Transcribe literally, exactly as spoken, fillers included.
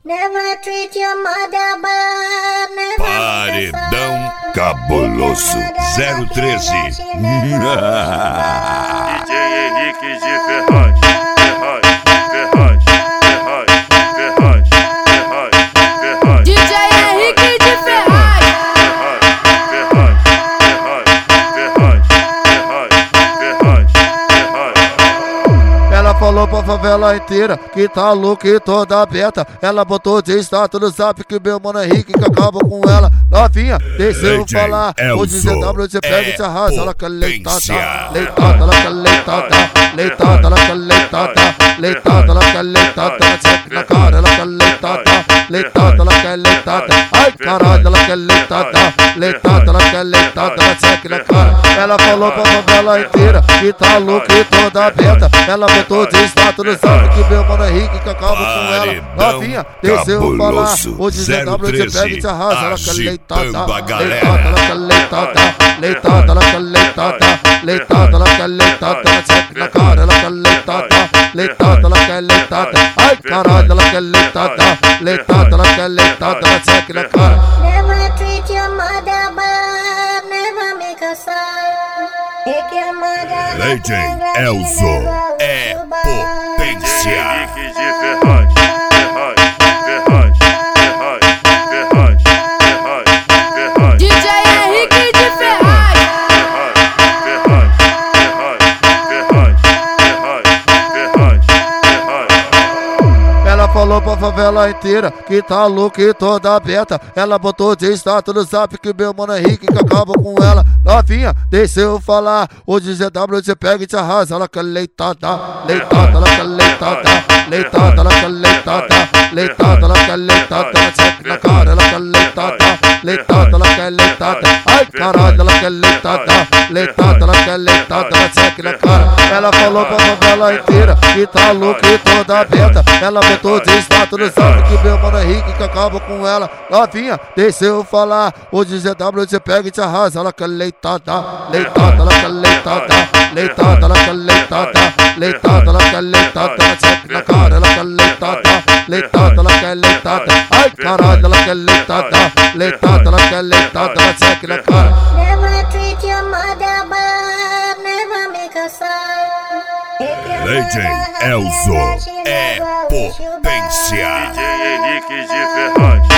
Never treat your mother bad, never. Paredão Cabuloso zero treze. D J Henrique de Ferraz, Ferraz, Ferraz, Ferraz, Ferraz, Ferraz, Ferraz. D J Henrique de Ferraz. Ferraz, Ferraz, Ferraz, Ferraz, Ferraz, Ferraz. Ela falou pra favela inteira que tá louca e toda aberta. Ela botou de status no zap que meu mano Henrique que acaba com ela. Novinha, deixa eu falar. O D J W você pega e te arrasa. Ela quer leitada, leitada, ela quer leitada, leitada, ela quer leitada, leitada, ela quer leitada. Check na cara, ela quer leitada, leitada, ela quer leitada. Ai caralho, ela quer leitada, leitada, ela quer leitada. Check na cara. Ela falou pra favela inteira que tá louca e toda aberta. Ela botou de status no zap que meu mano Henrique que acaba com ela. Novinha, deixa eu falar. O D J W você pega e te arrasa. Ela quer leitada, leitada, ela quer leitada, leitada, ela quer leitada, leitada, ela quer leitada. Check na cara, ela quer leitada, leitada, ela quer leitada. Ai caralho, ela quer leitada, leitada, ela quer leitada. Check na cara. Never treat your mother bad, never make her sad. Take your mother. Legend Elzo é potência. Henrique de Ferraz, Ferraz, Ferraz, Ferraz, Ferraz, Ferraz, Ferraz. D J Henrique de Ferraz. Ferraz, Ferraz, Ferraz, Ferraz, Ferraz, Ferraz. Ela falou pra favela inteira que tá louca e toda aberta. Ela botou de status no zap que meu mano Henrique que acaba com ela. Novinha, deixa eu falar. O D J W você pega e te arrasa. Ela quer leitada, leitada, ela quer leitada, leitada, ela quer leitada, leitada, ela quer leitada. Check na cara, ela quer leitada, leitada, ela quer leitada. Ai caralho, ela quer leitada, leitada, ela quer leitada. Check na cara. Ela falou pra favela inteira que tá louca e toda aberta. Ela botou de status no zap que meu mano Henrique que acaba com ela. Novinha, deixa eu falar. O D J W você pega e te arrasa. Ela quer leitada, leitada, ela quer leitada, leitada, ela quer leitada, leitada, ela quer leitada. Check na cara, ela quer leitada, leitada, ela quer leitada. Ai caralho, ela quer leitada, leitada, ela quer leitada. Check na cara. Never treat your mother bad, never make her sad. Legend Elzo é potência. D J Henrique de Ferraz.